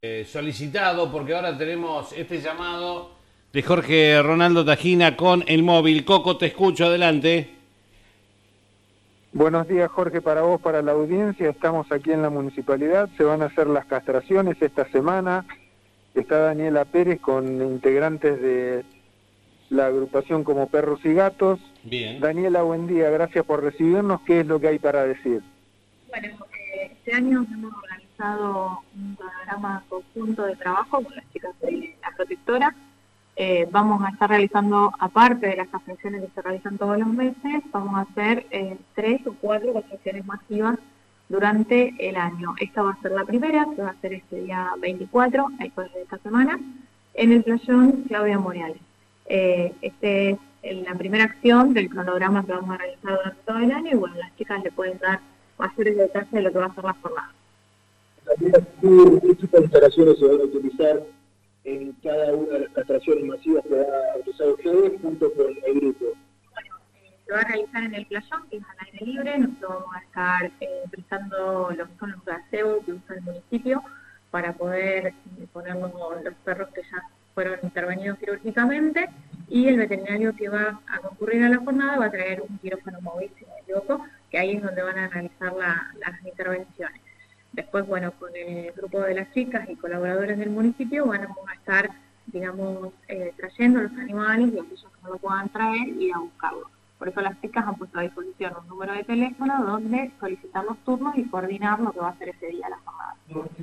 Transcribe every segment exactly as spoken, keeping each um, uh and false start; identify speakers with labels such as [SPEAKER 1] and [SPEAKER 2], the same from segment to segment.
[SPEAKER 1] eh, solicitado, porque ahora tenemos este llamado de Jorge Ronaldo Tajina con el móvil. Coco, te escucho, adelante.
[SPEAKER 2] Buenos días, Jorge, para vos, para la audiencia. Estamos aquí en la municipalidad, se van a hacer las castraciones esta semana. Está Daniela Pérez con integrantes de la agrupación Como Perros y Gatos.
[SPEAKER 1] Bien.
[SPEAKER 2] Daniela, buen día, gracias por recibirnos. ¿Qué es lo que hay para decir?
[SPEAKER 3] Bueno, eh, este año hemos organizado un programa conjunto de trabajo con las chicas de la protectora. Eh, vamos a estar realizando, aparte de las castraciones que se realizan todos los meses, vamos a hacer eh, tres o cuatro castraciones masivas durante el año. Esta va a ser la primera, que va a ser este día veinticuatro, el jueves de esta semana, en el playón Claudia Morales. Eh, este es la primera acción del cronograma que vamos a realizar durante todo el año y bueno, las chicas le pueden dar mayores detalles de lo que va a ser la jornada.
[SPEAKER 4] ¿Qué tipo de instalaciones se van a utilizar en cada una de las castraciones masivas que va a realizar ustedes junto con el grupo?
[SPEAKER 3] Bueno, eh, se va a realizar en el playón, que es al aire libre. Nosotros vamos a estar eh, prestando lo que son los gazebos que usa el municipio para poder eh, poner los, los perros que ya fueron intervenidos quirúrgicamente, y el veterinario que va a concurrir a la jornada va a traer un quirófano móvil, si no me equivoco, que ahí es donde van a realizar la, las intervenciones. Después, bueno, con el grupo de las chicas y colaboradores del municipio vamos a estar, digamos, eh, trayendo los animales y aquellos que no lo puedan traer y a buscarlos. Por eso las chicas han puesto a disposición un número de teléfono donde solicitamos turnos y coordinar lo que va a ser ese día la jornada.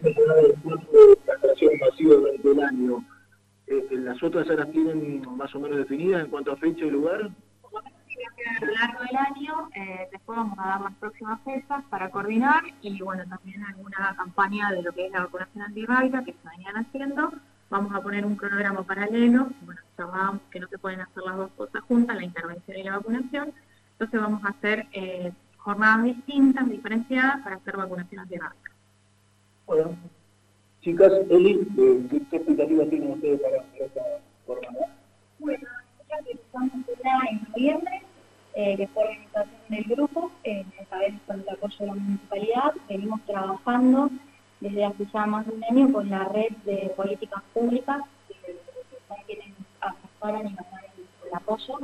[SPEAKER 4] Castraciones masivas durante el año. Eh, ¿Las otras ya las tienen más o menos definidas en cuanto a fecha y lugar?
[SPEAKER 3] Por lo menos tiene que a lo largo del año, eh, después vamos a dar las próximas fechas para coordinar y bueno, también alguna campaña de lo que es la vacunación antirrábica que se venían haciendo. Vamos a poner un cronograma paralelo, bueno, llamábamos que no se pueden hacer las dos cosas juntas, la intervención y la vacunación. Entonces vamos a hacer eh, jornadas distintas, diferenciadas para hacer vacunación antirrábica.
[SPEAKER 4] Bueno, chicas, Eli, ¿qué, qué expectativas tienen ustedes para esta jornada?
[SPEAKER 3] Bueno, nosotros realizamos una en noviembre, eh, que fue organización del grupo, eh, esta vez con el apoyo de la municipalidad. Venimos trabajando desde hace ya más de un año con la red de políticas públicas, que son quienes asesoran y nos dan el, el apoyo.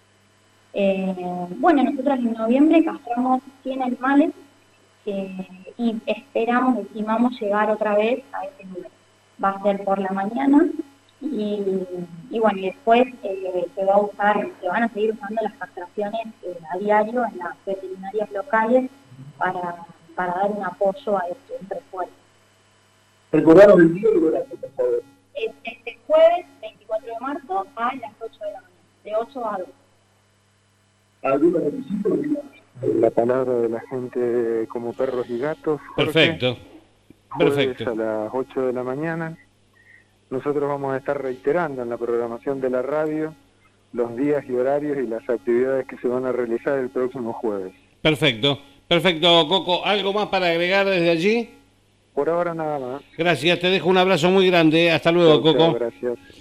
[SPEAKER 3] Eh, bueno, nosotros en noviembre castramos cien animales eh, y esperamos, estimamos llegar otra vez a ese número. Va a ser por la mañana. Y, y bueno, y después eh, se va a usar, se van a seguir usando las castraciones eh, a diario en las veterinarias locales para, para dar un apoyo a este, un refuerzo.
[SPEAKER 4] Recordaron el día y el horario, por favor.
[SPEAKER 3] Es este jueves veinticuatro de marzo a las ocho de la mañana, de ocho a dos.
[SPEAKER 4] ¿Algunos requisitos?
[SPEAKER 2] La palabra de la gente de Como Perros y Gatos. Jorge.
[SPEAKER 1] Perfecto.
[SPEAKER 2] Jueves
[SPEAKER 1] Perfecto.
[SPEAKER 2] a las ocho de la mañana. Nosotros vamos a estar reiterando en la programación de la radio los días y horarios y las actividades que se van a realizar el próximo jueves.
[SPEAKER 1] Perfecto. Perfecto, Coco. ¿Algo más para agregar desde allí?
[SPEAKER 2] Por ahora nada más.
[SPEAKER 1] Gracias, te dejo un abrazo muy grande. Hasta luego,
[SPEAKER 2] Chau, chau,
[SPEAKER 1] Coco.
[SPEAKER 2] gracias.